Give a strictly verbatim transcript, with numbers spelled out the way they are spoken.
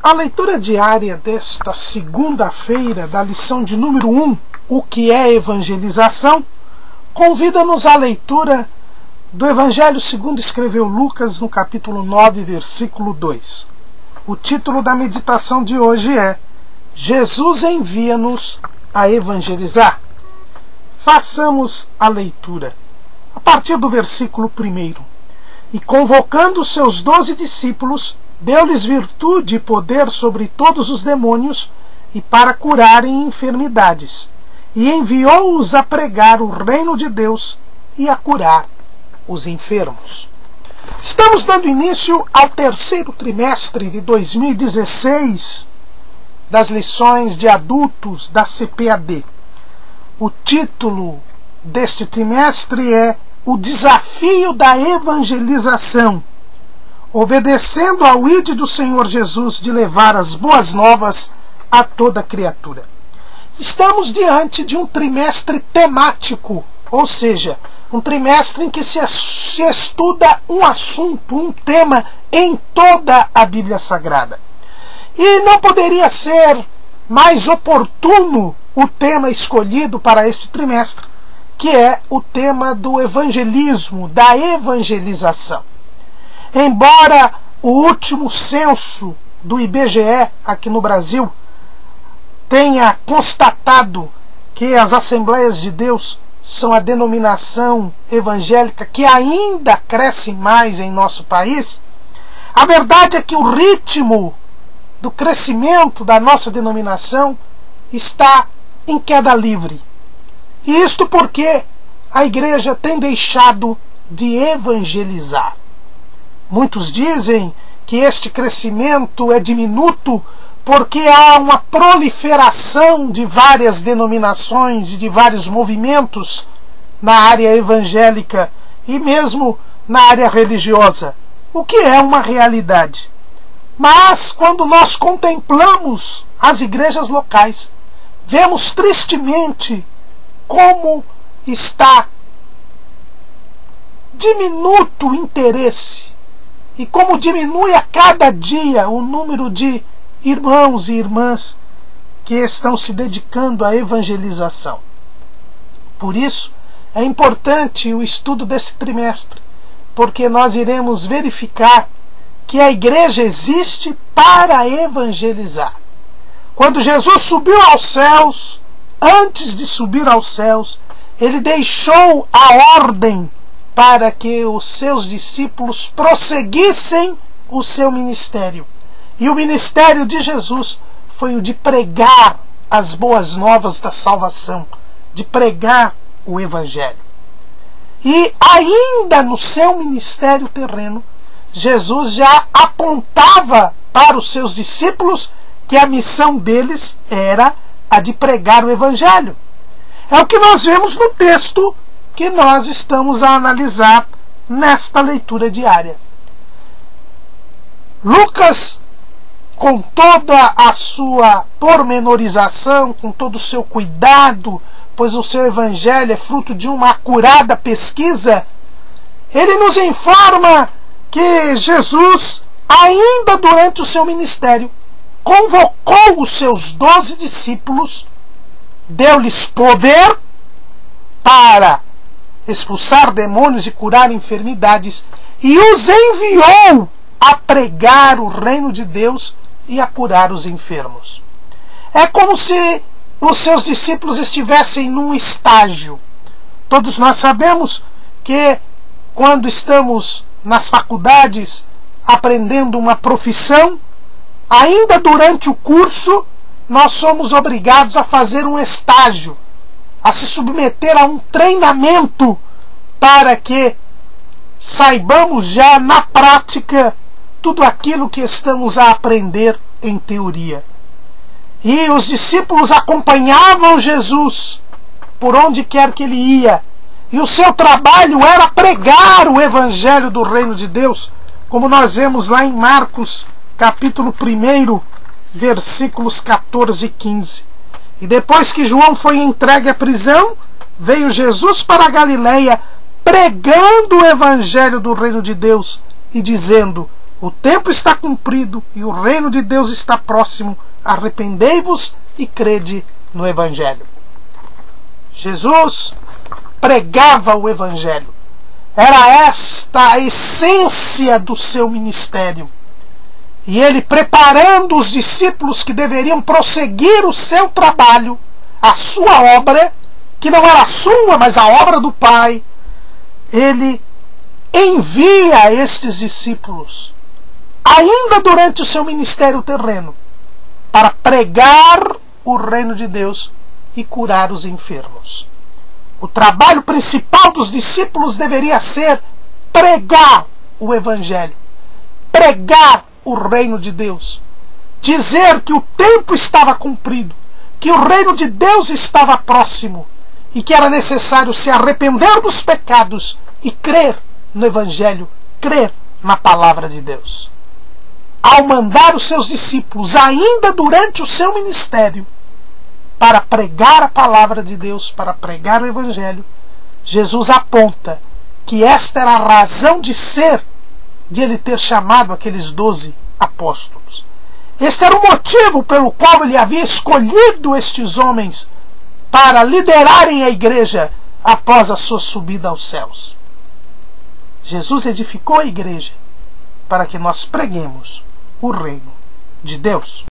A leitura diária desta segunda-feira da lição de número um, o que é evangelização, convida-nos à leitura do Evangelho segundo escreveu Lucas, no capítulo nove, versículo dois. O título da meditação de hoje é Jesus envia-nos a evangelizar. Façamos a leitura. A partir do versículo primeiro. E convocando os seus doze discípulos, deu-lhes virtude e poder sobre todos os demônios e para curarem enfermidades. E enviou-os a pregar o reino de Deus e a curar os enfermos. Estamos dando início ao terceiro trimestre de dois mil e dezesseis das lições de adultos da C P A D. O título deste trimestre é O Desafio da Evangelização, obedecendo ao ide do Senhor Jesus de levar as boas novas a toda criatura. Estamos diante de um trimestre temático, ou seja, um trimestre em que se estuda um assunto, um tema em toda a Bíblia Sagrada. E não poderia ser mais oportuno o tema escolhido para este trimestre, que é o tema do evangelismo, da evangelização. Embora o último censo do I B G E aqui no Brasil tenha constatado que as Assembleias de Deus são a denominação evangélica que ainda cresce mais em nosso país, a verdade é que o ritmo do crescimento da nossa denominação está em queda livre. E isto porque a igreja tem deixado de evangelizar. Muitos dizem que este crescimento é diminuto porque há uma proliferação de várias denominações e de vários movimentos na área evangélica e mesmo na área religiosa, o que é uma realidade. Mas quando nós contemplamos as igrejas locais, vemos tristemente como está diminuto o interesse e como diminui a cada dia o número de irmãos e irmãs que estão se dedicando à evangelização. Por isso, é importante o estudo desse trimestre, porque nós iremos verificar que a igreja existe para evangelizar. Quando Jesus subiu aos céus, antes de subir aos céus, ele deixou a ordem para que os seus discípulos prosseguissem o seu ministério. E o ministério de Jesus foi o de pregar as boas novas da salvação, de pregar o Evangelho. E ainda no seu ministério terreno, Jesus já apontava para os seus discípulos que a missão deles era a de pregar o Evangelho. É o que nós vemos no texto que nós estamos a analisar nesta leitura diária. Lucas, com toda a sua pormenorização, com todo o seu cuidado, pois o seu evangelho é fruto de uma acurada pesquisa, ele nos informa que Jesus, ainda durante o seu ministério, convocou os seus doze discípulos, deu-lhes poder para expulsar demônios e curar enfermidades, e os enviou a pregar o reino de Deus e a curar os enfermos. É como se os seus discípulos estivessem num estágio. Todos nós sabemos que quando estamos nas faculdades aprendendo uma profissão, ainda durante o curso nós somos obrigados a fazer um estágio, a se submeter a um treinamento para que saibamos já na prática tudo aquilo que estamos a aprender em teoria. E os discípulos acompanhavam Jesus por onde quer que ele ia, e o seu trabalho era pregar o Evangelho do Reino de Deus, como nós vemos lá em Marcos, capítulo um, versículos catorze e quinze. E depois que João foi entregue à prisão, veio Jesus para a Galileia, pregando o Evangelho do Reino de Deus e dizendo: O tempo está cumprido e o reino de Deus está próximo. Arrependei-vos e crede no Evangelho. Jesus pregava o Evangelho. Era esta a essência do seu ministério. E ele, preparando os discípulos que deveriam prosseguir o seu trabalho, a sua obra, que não era a sua, mas a obra do Pai, ele envia estes discípulos, ainda durante o seu ministério terreno, para pregar o reino de Deus e curar os enfermos. O trabalho principal dos discípulos deveria ser pregar o Evangelho, pregar o reino de Deus, dizer que o tempo estava cumprido, que o reino de Deus estava próximo e que era necessário se arrepender dos pecados e crer no Evangelho, crer na palavra de Deus. Ao mandar os seus discípulos, ainda durante o seu ministério, para pregar a palavra de Deus, para pregar o Evangelho, Jesus aponta que esta era a razão de ser de ele ter chamado aqueles doze apóstolos. Este era o motivo pelo qual ele havia escolhido estes homens para liderarem a igreja após a sua subida aos céus. Jesus edificou a igreja para que nós preguemos o reino de Deus.